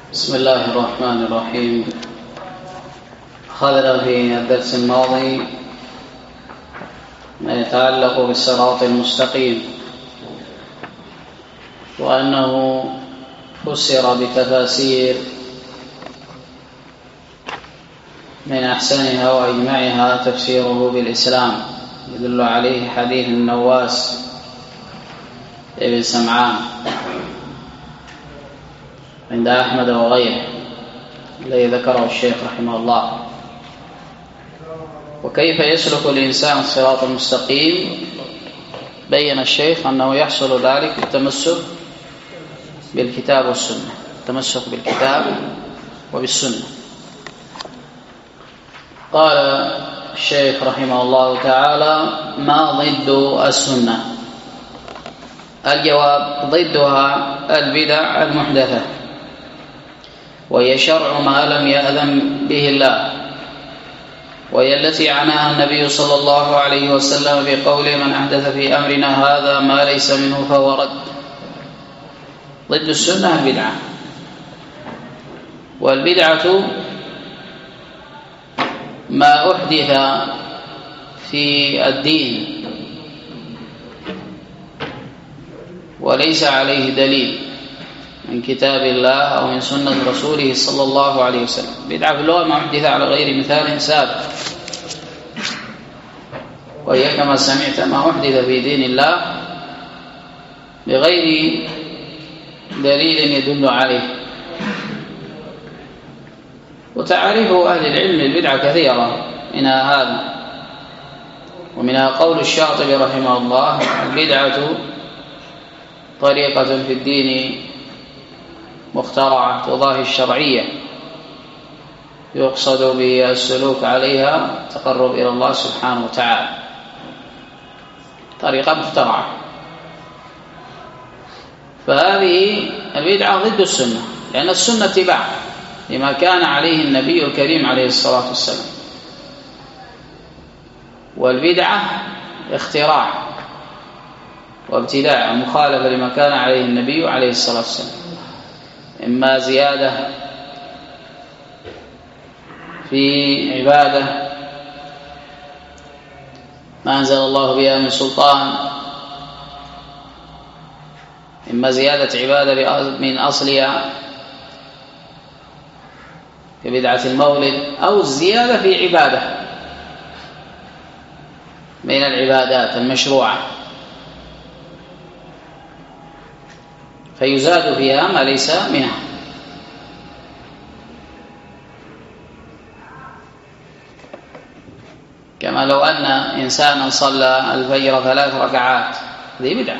بسم الله الرحمن الرحيم. أخذنا في الدرس الماضي ما يتعلق بالصراط المستقيم، وأنه فسر بتفاسير من أحسنها وأجمعها تفسيره بالإسلام، يدل عليه حديث النواس ابن سمعان عند أحمد وغيره الذي ذكره الشيخ رحمه الله. وكيف يسلك الإنسان الصراط المستقيم؟ بين الشيخ أنه يحصل ذلك بالتمسك بالكتاب والسنة، التمسك بالكتاب وبالسنة. قال الشيخ رحمه الله تعالى: ما ضد السنة؟ الجواب: ضدها البدع المحدثة، وهي شرع ما لم يأذن به الله، وهي التي عناها النبي صلى الله عليه وسلم بقوله: من أحدث في أمرنا هذا ما ليس منه فهو رد. ضد السنة البدعة، والبدعة ما أحدث في الدين وليس عليه دليل من كتاب الله أو من سنة رسوله صلى الله عليه وسلم. بدعة في اللغة ما أحدث على غير مثال سابق، وهي كما سمعت ما أحدث في دين الله بغير دليل يدل عليه. وتعريف أهل العلم البدعة كثيرة، منها هذا، ومنها قول الشاطبي رحمه الله: البدعة طريقة في الدين مخترعة تضاهي الشرعية يقصد به السلوك عليها تقرب إلى الله سبحانه وتعالى. طريقة مخترعة، فهذه البدعة ضد السنة، لأن السنة اتباع لما كان عليه النبي الكريم عليه الصلاة والسلام، والبدعة اختراع وابتداع مخالفة لما كان عليه النبي عليه الصلاة والسلام، إما زيادة في عبادة ما أنزل الله بها من سلطان، إما زيادة عبادة من أصلها كبدعة المولد، أو الزيادة في عبادة من العبادات المشروعة فيزاد فيها ما ليس منها. كما لو أن إنسانا صلى الفجر 3 ركعات، هذه بدعة،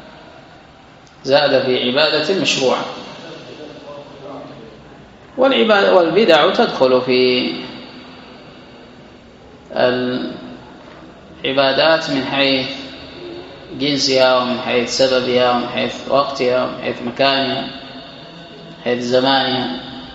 زاد في عبادة مشروعة. والبدع تدخل في العبادات من حيث جنسها، ومن حيث سببها، ومن حيث وقتها، ومن حيث مكانها، ومن حيث زمانها.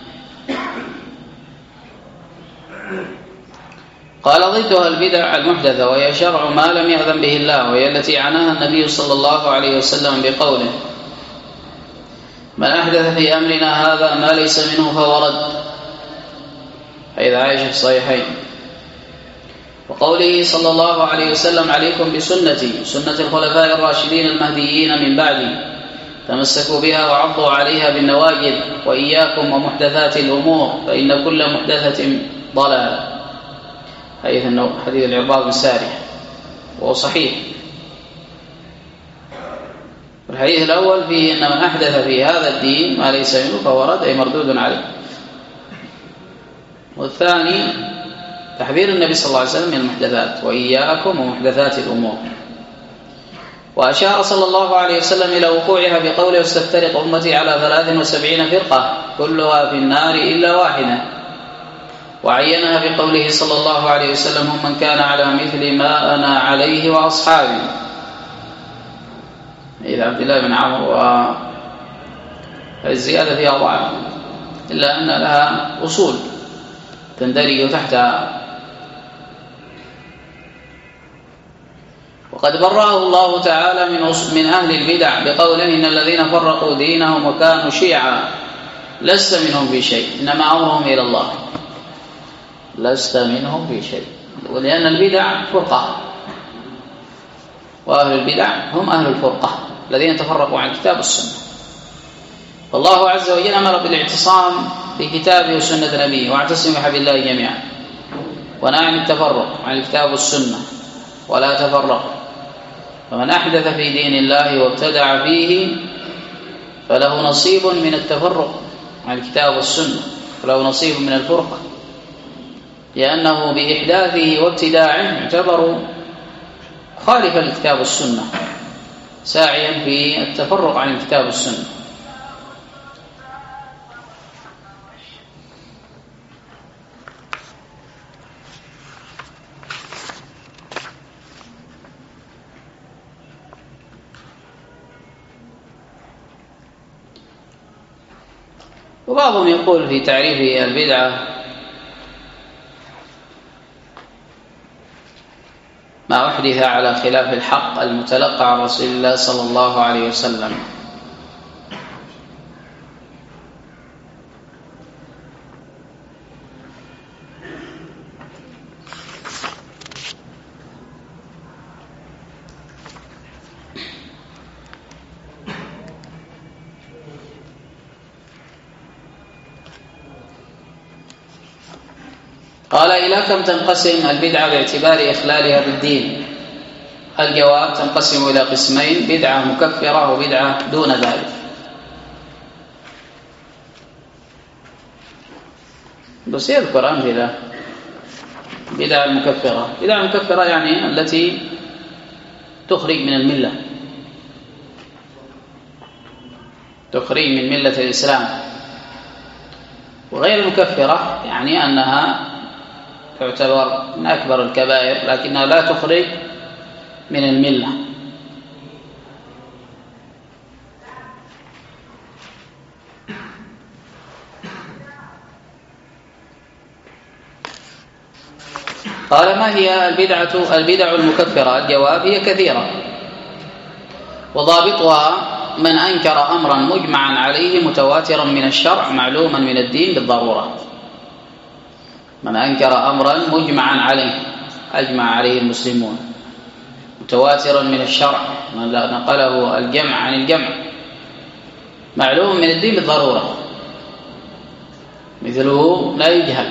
قال: ضدها البدع المحدثة، وهي شرع ما لم يأذن به الله، وهي التي عناها النبي صلى الله عليه وسلم بقوله: من أحدث في أمرنا هذا ما ليس منه فهو رد، حيث عائشة في الصحيحين. وقوله صلى الله عليه وسلم: عليكم بسنتي سنة الخلفاء الراشدين المهديين من بعدي، تمسكوا بها وعضوا عليها بالنواجذ، وإياكم ومحدثات الأمور فإن كل محدثة ضلالة. حديث العرباض بن سارية، وهو صحيح. الحديث الأول فيه أن من أحدث في هذا الدين ما ليس منه فهو رد، أي مردود عليه. والثاني تحذير النبي صلى الله عليه وسلم من المحدثات: وإياكم ومحدثات الأمور. وأشار صلى الله عليه وسلم إلى وقوعها بقوله: وستفترق أمتي على 73 فرقة كلها في النار إلا واحدة. وعينها بقوله صلى الله عليه وسلم: هم من كان على مثل ما أنا عليه وأصحابي، إذا عبد الله بن عمرو. والزيادة فيها ضعف، إلا أن لها أصول تندرج تحتها. وقد برأه الله تعالى من أهل البدع بقوله: إن الذين فرقوا دينهم وكانوا شيعا لست منهم في شيء، إنما أمرهم إلى الله. لست منهم في شيء، ولأن البدع فرقة، وأهل البدع هم أهل الفرقة الذين تفرقوا عن الكتاب والسنة. فالله عز وجل أمر بالاعتصام بكتابه وسنة نبيه، واعتصموا بحبل الله جميعا، ونهى عن التفرق عن الكتاب والسنة ولا تفرقوا. فمن أحدث في دين الله وابتدع فيه فله نصيب من التفرق عن الكتاب والسنة، فله نصيب من الفرقة، لأنه بإحداثه وابتداعه يعتبر خالفا للكتاب والسنة، ساعيا في التفرق عن الكتاب والسنة. وبعضهم يقول في تعريف البدعة ما أحدث على خلاف الحق المتلقى عن رسول الله صلى الله عليه وسلم. قال: إلى كم تنقسم البدعة باعتبار إخلالها بالدين؟ الجواب: تنقسم إلى قسمين: بدعة مكفرة وبدعة دون ذلك. بس يذكر أمثلة بدعة المكفرة. بدعة المكفرة يعني التي تخرج من الملة، تخرج من ملة الإسلام. وغير المكفرة يعني أنها تعتبر من أكبر الكبائر لكنها لا تخرج من الملة. قال: ما هي البدع المكفرة؟ الجواب: هي كثيرة، وضابطها من أنكر أمرا مجمعا عليه متواترا من الشرع معلوما من الدين بالضرورة. من أنكر أمرا مجمعا عليه، أجمع عليه المسلمون، متواترا من الشرع، نقله الجمع عن الجمع، معلوم من الدين بالضرورة، مثله لا يجهل،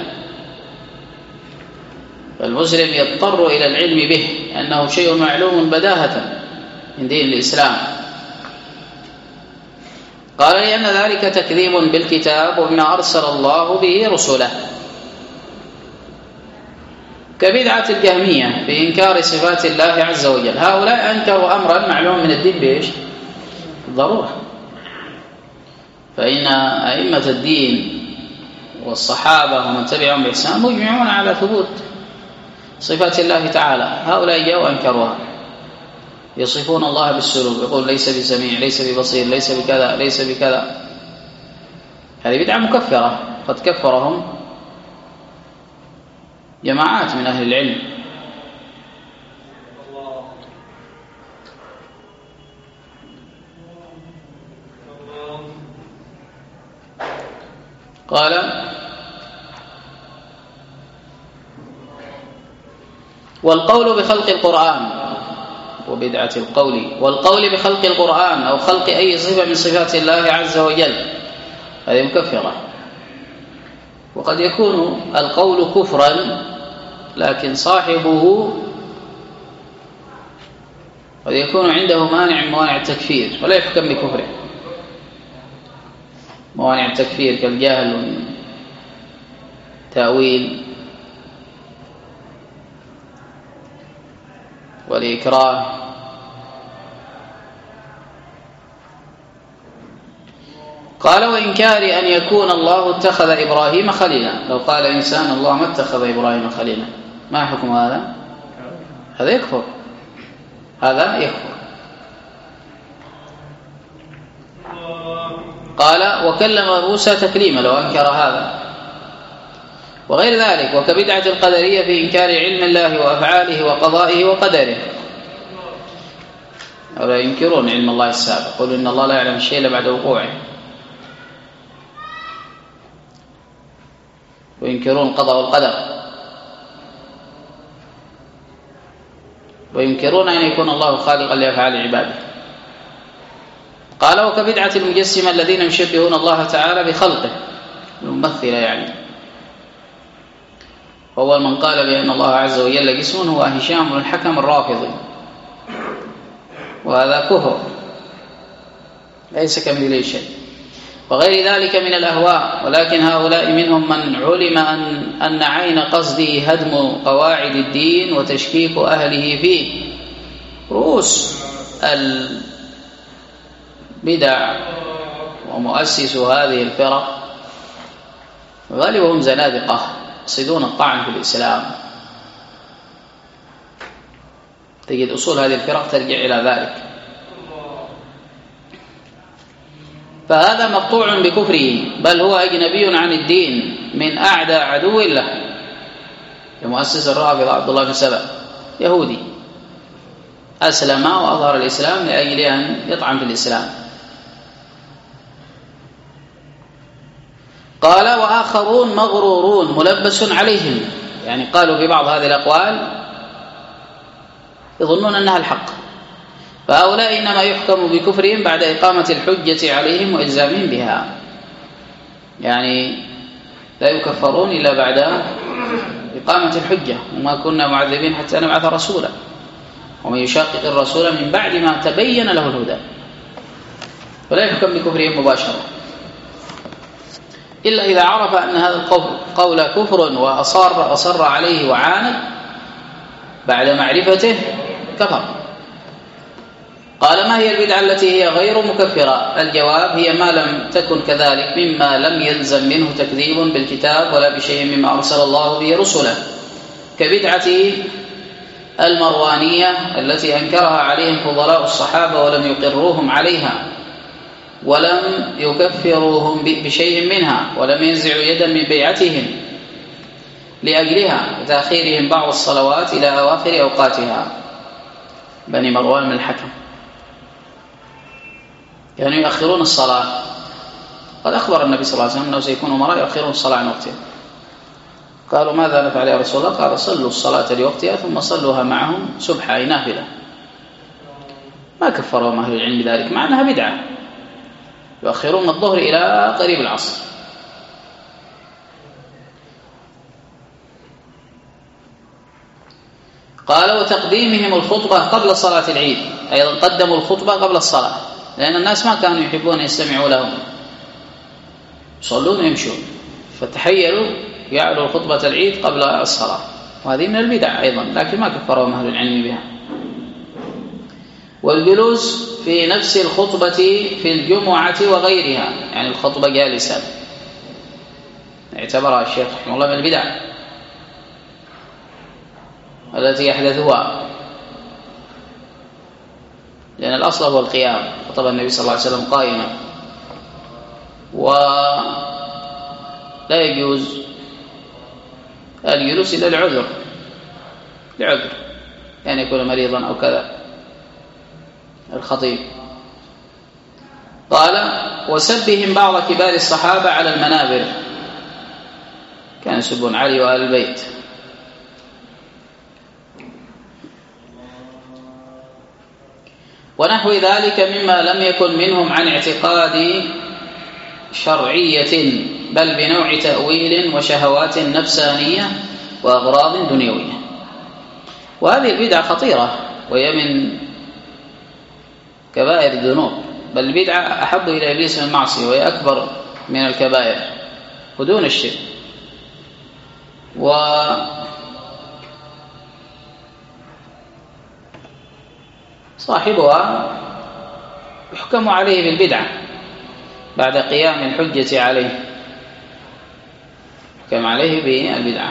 فالمسلم يضطر إلى العلم به أنه شيء معلوم بداهة من دين الإسلام. قال: لأن ذلك تكذيب بالكتاب وبما أرسل الله به رسله، كبدعة الجهمية في إنكار صفات الله عز وجل. هؤلاء أنكروا أمرا معلوم من الدين بإيش؟ بالضرورة. فإن أئمة الدين والصحابة ومن تبعهم بإحسان مجمعون على ثبوت صفات الله تعالى. هؤلاء جاءوا أنكروها، يصفون الله بالسلوك، يقول ليس بسميع، ليس ببصير، ليس بكذا، ليس بكذا. هذه بدعة مكفرة، قد كفرهم جماعات من أهل العلم. قال: والقول بخلق القرآن، وبدعة القول والقول بخلق القرآن أو خلق أي صفة من صفات الله عز وجل، هذه مكفرة. وقد يكون القول كفرا لكن صاحبه قد يكون عنده مانع من موانع التكفير ولا يحكم بكفره. موانع التكفير كالجهل والتأويل والإكراه. قال: وإنكار أن يكون الله اتخذ إبراهيم خليلا. لو قال إنسان الله ما اتخذ إبراهيم خليلا، ما حكم هذا؟ هذا يكفر، هذا يكفر. قال: وكلم موسى تكليما. لو أنكر هذا وغير ذلك. وكبدعة القدرية في إنكار علم الله وأفعاله وقضائه وقدره. ولا ينكرون علم الله السابق، يقولون إن الله لا يعلم الشيء إلا بعد وقوعه. وينكرون القضاء والقدر، وينكرون أن يكون الله خالقا لأفعال عباده. قال: وكبدعة المجسمة الذين يشبهون الله تعالى بخلقه، الممثلة يعني. وأول من قال بأن الله عز وجل جسم هو هشام بن الحكم الرافضي، وهذا كفر ليس كمثله شيء، وغير ذلك من الأهواء. ولكن هؤلاء منهم من علم أن عين قصده هدم قواعد الدين وتشكيك أهله فيه. رؤوس البدع ومؤسس هذه الفرق غالبهم زنادقة يقصدون الطعن في الإسلام. تجد أصول هذه الفرق ترجع إلى ذلك. فهذا مقطوع بكفره، بل هو أجنبي عن الدين من أعدى عدو له، كمؤسس الرافضة عبد الله بن سبأ، يهودي أسلم وأظهر الإسلام لأجل أن يطعن في الإسلام. قال: وآخرون مغرورون ملبس عليهم، يعني قالوا في بعض هذه الأقوال يظنون أنها الحق، فهؤلاء إنما يحكم بكفرهم بعد إقامة الحجة عليهم وإلزامهم بها، يعني لا يكفرون إلا بعد إقامة الحجة. وما كنا معذبين حتى نبعث رسولا، ومن يشاقق الرسول من بعد ما تبين له الهدى، ولا يحكم بكفرهم مباشرة إلا إذا عرف أن هذا القول كفر وأصر عليه وعاند بعد معرفته كفر. قال: ما هي البدعة التي هي غير مكفرة؟ الجواب: هي ما لم تكن كذلك مما لم يلزم منه تكذيب بالكتاب ولا بشيء مما أرسل الله به رسله، كبدعة المروانية التي أنكرها عليهم فضلاء الصحابة ولم يقروهم عليها، ولم يكفروهم بشيء منها، ولم ينزعوا يدا من بيعتهم لأجلها وتأخيرهم بعض الصلوات إلى أواخر أوقاتها. بني مروان من الحكم كانوا يعني يؤخرون الصلاة، قد أخبر النبي صلى الله عليه وسلم أنه سيكون أمراء يؤخرون الصلاة عن وقتها. قالوا: ماذا نفعل يا رسول الله؟ قال: صلوا الصلاة لوقتها ثم صلوها معهم سبحة، أي نافلة. ما كفرهم أهل العلم بذلك، مع أنها بدعة، يؤخرون الظهر إلى قريب العصر. قال: وتقديمهم الخطبة قبل صلاة العيد، أيضا قدموا الخطبة قبل الصلاة، لأن الناس ما كانوا يحبون يستمعوا لهم، يصلون ويمشون، فتحيلوا يعلوا خطبة العيد قبل الصلاة، وهذه من البدع أيضا، لكن ما كفرهم أهل العلم بها. والجلوس في نفس الخطبة في الجمعة وغيرها، يعني الخطبة جالسا، اعتبرها الشيخ رحمه الله من البدع التي يحدثها، لأن الأصل هو القيام، خطب النبي صلى الله عليه وسلم قائما، ولا يجوز الجلوس إلا لعذر، يعني يكون مريضا أو كذا الخطيب. قال: وسبهم بعض كبار الصحابة على المنابر، كان يسبون علي وآل البيت. ونحو ذلك مما لم يكن منهم عن اعتقاد شرعية، بل بنوع تأويل وشهوات نفسانية وأغراض دنيوية. وهذه البدعة خطيرة، وهي من كبائر الذنوب، بل البدعة أحب إلى إبليس من المعصية، وهي أكبر من الكبائر ودون الشرك. وصاحبها يحكم عليه بالبدعة بعد قيام الحجة عليه، يحكم عليه بالبدعة.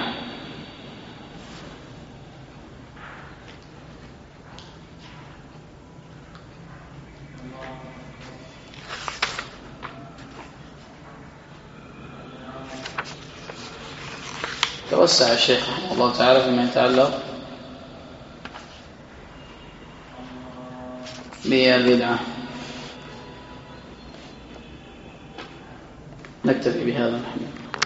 توسع الشيخ رحمه الله تعالى فيما يتعلق بالبدعة. نكتفي بهذا.